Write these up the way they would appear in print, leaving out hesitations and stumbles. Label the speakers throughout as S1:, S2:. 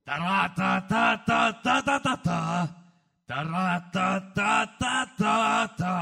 S1: Тара-та-та-та-та-та-та-та. Тара-та-та-та-та-та-та.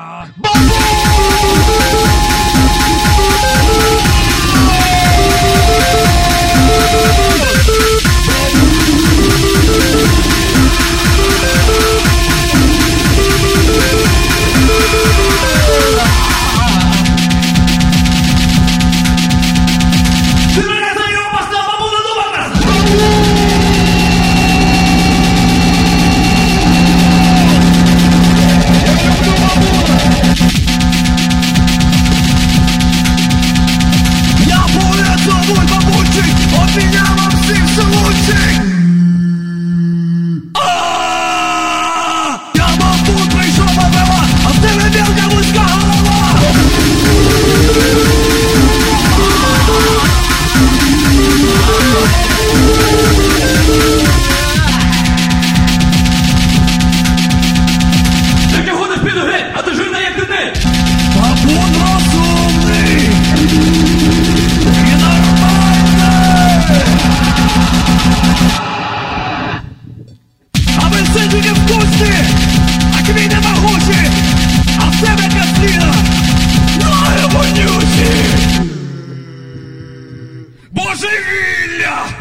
S1: Божевілля!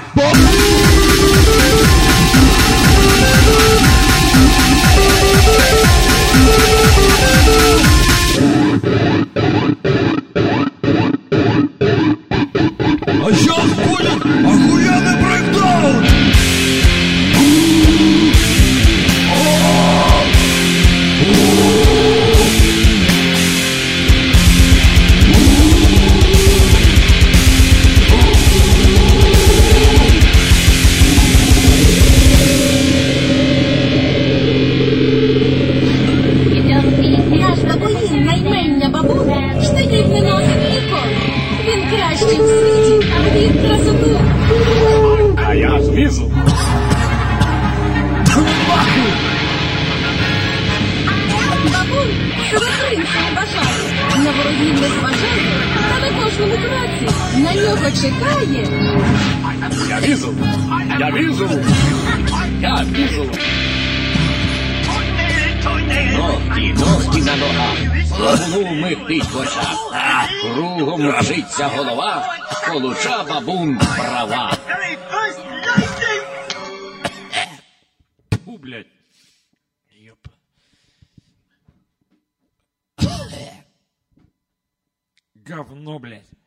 S1: А сейчас будет охуенный брейкдаун! А я знизу.
S2: Бабуль, сиротинця бажає, на ворогів не зважає, та на кожному кроці на нього чекає.
S1: Я вижу, я вижу, я вижу.
S3: Ноги на ногах, голову митить коша, кругом мчиться голова, получа бабун права.
S1: Фу, блядь. Ёп. Говно, блядь.